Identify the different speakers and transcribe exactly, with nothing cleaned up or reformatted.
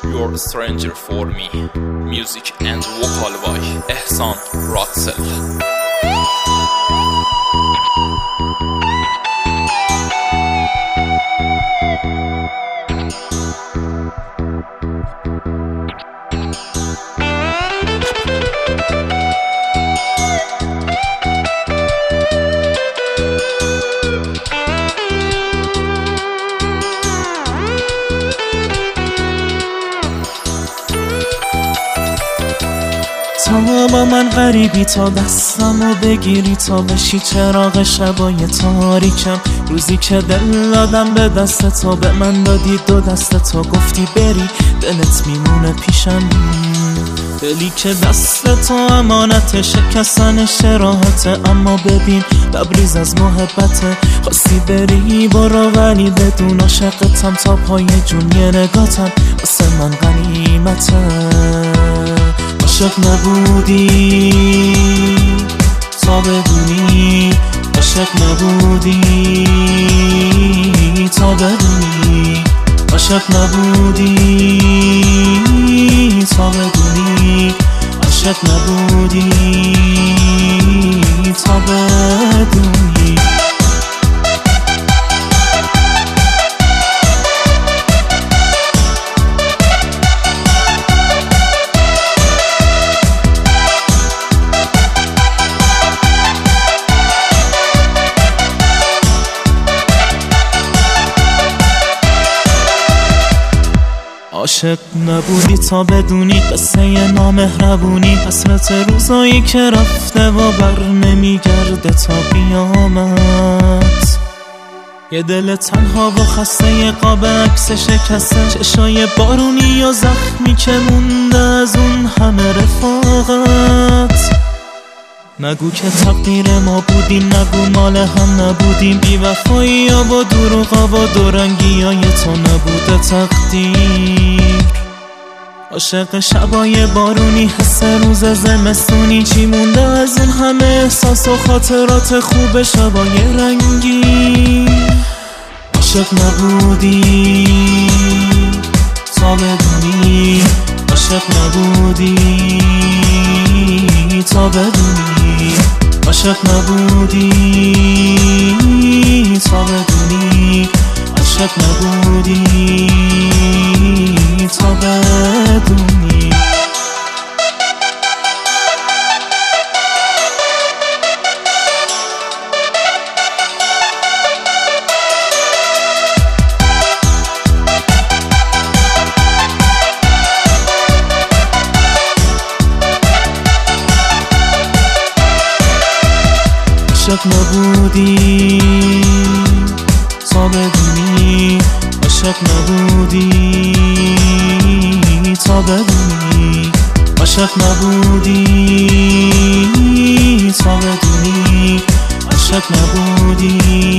Speaker 1: You're a stranger for me. Music and vocal by Ehsan Ratzel.
Speaker 2: تا با من غریبی، تا دستمو بگیری، تا بشی چراغ شبای تاریکم. روزی که دل دادم به دست تو، به من دادی دو دست تو، گفتی بری دلت میمونه پیشم. دلی که دست تو امانت، شکستنش راحته، اما ببین لبریز از محبته. خواستی بری برو، ولی بدون عاشقتم تا پای جون. یه نگاتم واسه من غنیمته. عاشق نبودی تا بدونی، عاشق نبودی تا بدونی، عاشق نبودی تا بدونی، عاشق نبودی تا بدونی. عاشق نبودی تا بدونی قصه نامهربونی، حسرت روزایی که رفته و بر نمیگرده تا قیامت. یه دل تنها و خسته، یه قاب عکس شکسته، چشای بارونی و زخمی که مونده از اون همه رفاقت. نگو که تقدیر ما بودیم، نگو مال هم نبودیم، بی‌وفایی ها و دروغا و دورنگی های تو نبوده تقدیر. عاشق شبای بارونی، حس روز زمستونی، چی مونده از اون همه احساس و خاطرات خوب شبای رنگی. عاشق نبودی تا بدونی، عاشق نبودی تا بدونی، عاشق نبودی تا بدونی، عاشق نبودی تا بدونی. عاشق نبودی تا بدونی، عاشق نبودی تا بدونی، عاشق نبودی تا بدونی، عاشق نبودی